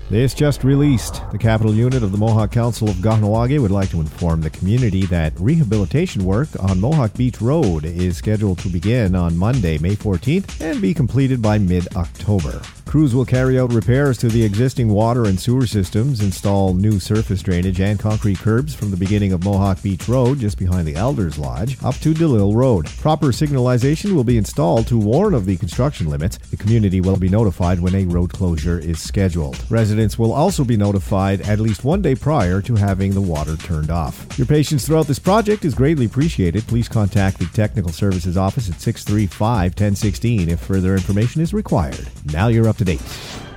This just released. The capital unit of the Mohawk Council of Kahnawake would like to inform the community that rehabilitation work on Mohawk Beach Road is scheduled to begin on Monday, May 14th, and be completed by mid-October. Crews will carry out repairs to the existing water and sewer systems, install new surface drainage and concrete curbs from the beginning of Mohawk Beach Road, just behind the Elders Lodge, up to DeLille Road. Proper signalization will be installed to warn of the construction limits. The community will be notified when a road closure is scheduled. Residents will also be notified at least one day prior to having the water turned off. Your patience throughout this project is greatly appreciated. Please contact the Technical Services Office at 635-1016 if further information is required. Now you're up to date.